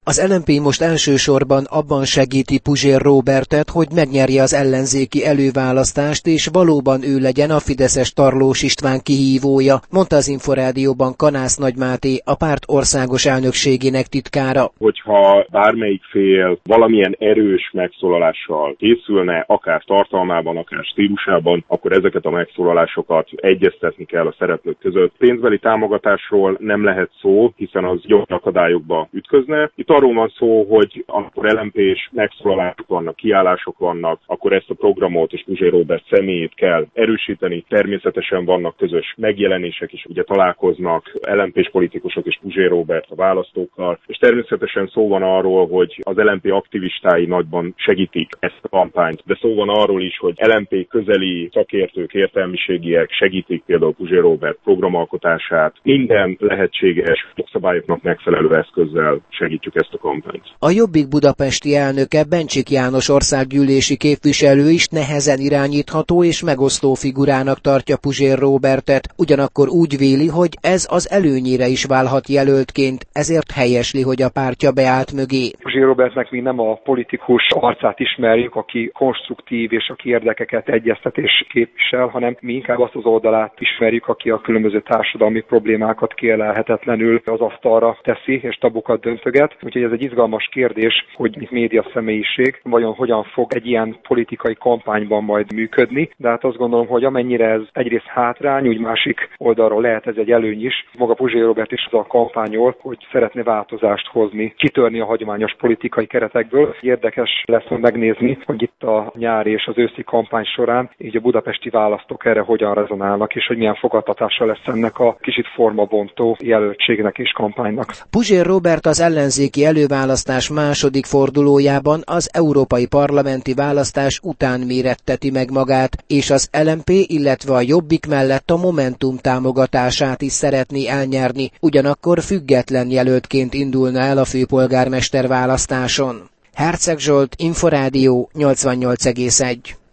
Az LMP most elsősorban abban segíti Puzsér Róbertet, hogy megnyerje az ellenzéki előválasztást, és valóban ő legyen a fideszes Tarlós István kihívója, mondta az Inforádióban Kanász Nagy Máté, a párt országos elnökségének titkára. Hogyha bármelyik fél valamilyen erős megszólalással készülne, akár tartalmában, akár stílusában, akkor ezeket a megszólalásokat egyeztetni kell a szereplők között. Pénzbeli támogatásról nem lehet szó, hiszen az jogi akadályokba ütközne. Itt arról van szó, hogy akkor LMP-s megszólalások vannak, kiállások vannak, akkor ezt a programot és Puzsér Róbert személyét kell erősíteni. Természetesen vannak közös megjelenések is, ugye találkoznak LMP-s politikusok és Puzsér Róbert a választókkal, és természetesen szó van arról, hogy az LMP aktivistái nagyban segítik ezt a kampányt, de szó van arról is, hogy LMP közeli szakértők, értelmiségiek segítik például Puzsér Róbert programalkotását. Minden lehetséges jogszabályoknak megfelelő eszközzel segítjük ezt a kampányt. A Jobbik budapesti elnöke Bencsik János országgyűlési képviselő is nehezen irányítható és megosztó figurának tartja Puzsér Róbertet, ugyanakkor úgy véli, hogy ez az előnyére is válhat jelöltként, ezért helyesli, hogy a pártja beállt mögé. Puzsér Róbertnek mi nem a politikus arcát ismerjük, aki konstruktív és aki érdekeket egyeztet és képvisel, hanem mi inkább azt az oldalát ismerjük, aki a különböző társadalmi problémákat kielelhetetlenül az asztalra teszi és tabukat döntöget. Úgyhogy ez egy izgalmas kérdés, hogy média személyiség vajon hogyan fog egy ilyen politikai kampányban majd működni, de hát azt gondolom, hogy amennyire ez egyrészt hátrány, úgy másik oldalról lehet ez egy előny is. Maga Puzsér Róbert is az a kampányol, hogy szeretne változást hozni, kitörni a hagyományos politikai keretekből. Érdekes lesz megnézni, hogy itt a nyári és az őszi kampány során így a budapesti választók erre hogyan rezonálnak, és hogy milyen fogadtatása lesz ennek a kicsit formabontó jelöltségnek és kampánynak. Puzsér Róbert az ellenzéki előválasztás második fordulójában az európai parlamenti választás után méretteti meg magát, és az LMP, illetve a Jobbik mellett a Momentum támogatását is szeretné elnyerni, ugyanakkor független jelöltként indulna el a főpolgármester választáson. Herceg Zsolt, Inforádió 88,1.